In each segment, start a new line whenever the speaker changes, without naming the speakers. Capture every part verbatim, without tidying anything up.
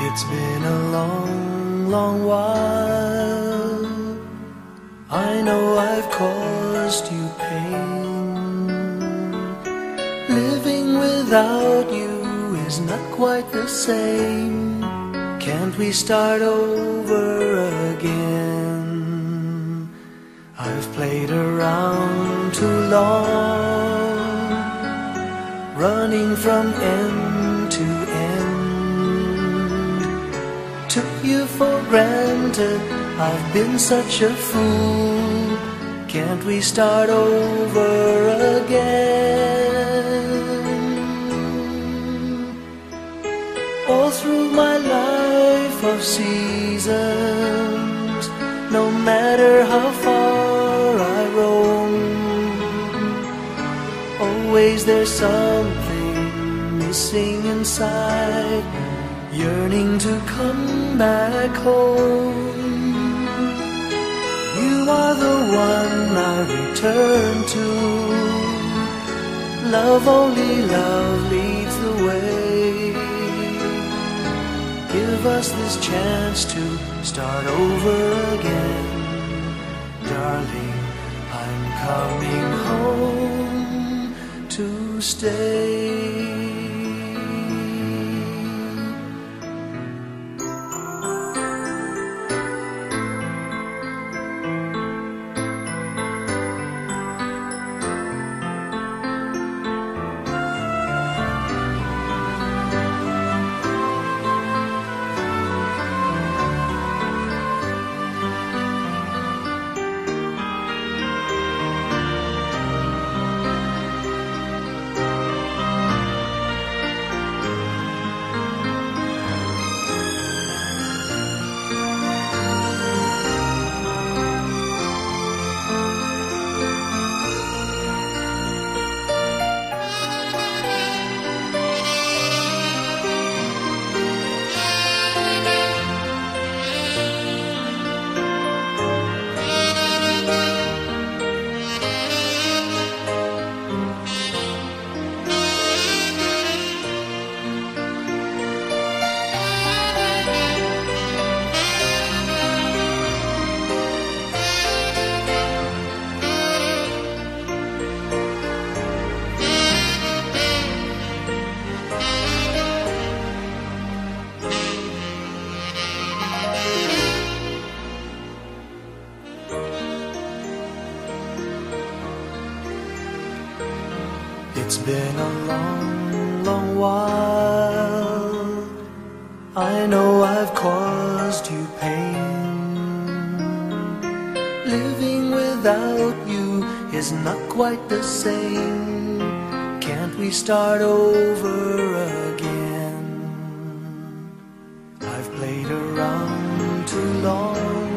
It's been a long, long while. I know I've caused you pain. Living without you is not quite the same. Can't we start over again? I've played around too long, running from end to end. Took you for granted, I've been such a fool. Can't we start over again? All through my life of seasons, no matter how far I roam, always there's something missing inside, yearning to come back home. You are the one I return to. Love, only love leads the way. Give us this chance to start over again. Darling, I'm coming home to stay. It's been a long, long while. I know I've caused you pain. Living without you is not quite the same. Can't we start over again? I've played around too long,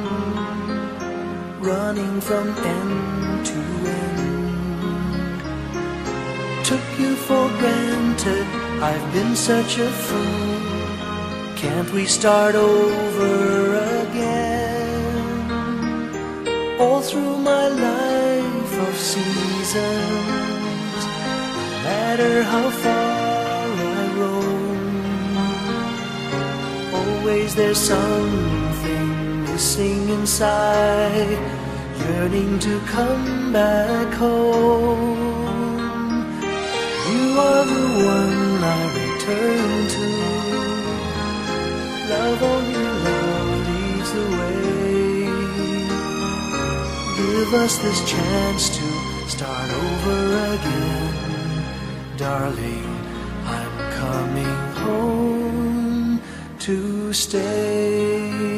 running from end to end. Took you for granted, I've been such a fool. Can't we start over again? All through my life of seasons, no matter how far I roam, always there's something missing inside, yearning to come back home. You are the one I return to. Love, only love leads the way. Give us this chance to start over again. Darling, I'm coming home to stay.